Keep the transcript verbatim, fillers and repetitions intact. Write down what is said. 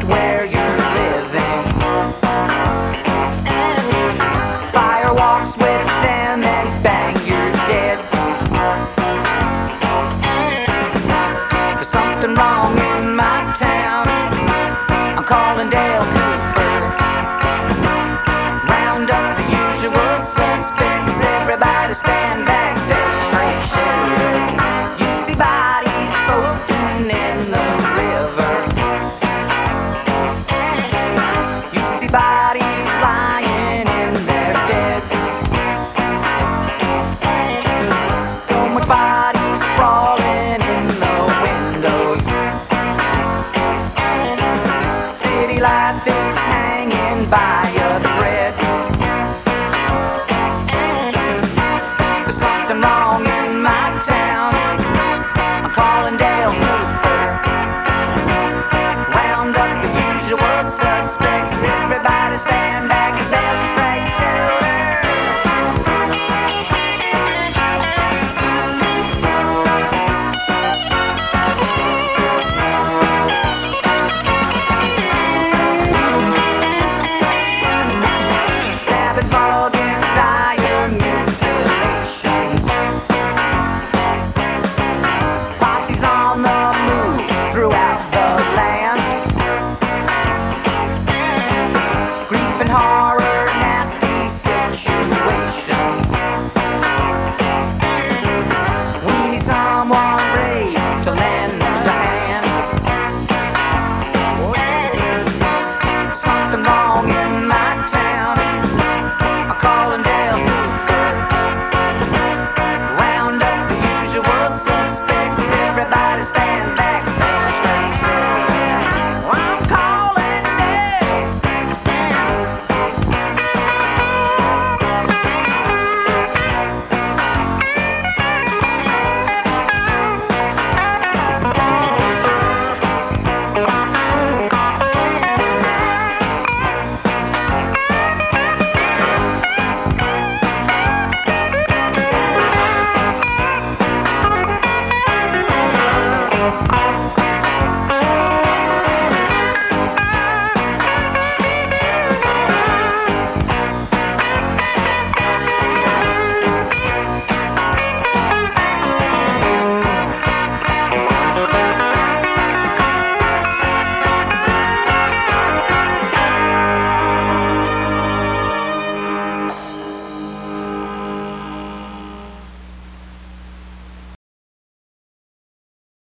where you're living. Fire walks with them and bang, you're dead. There's something wrong in my town. I'm calling Dale Cooper. Round up the usual suspects. Everybody stand back, demonstration. You see bodies floating in the river. You see bodies lying in their beds. So much bodies sprawling in the windows. City life is hanging by a thread.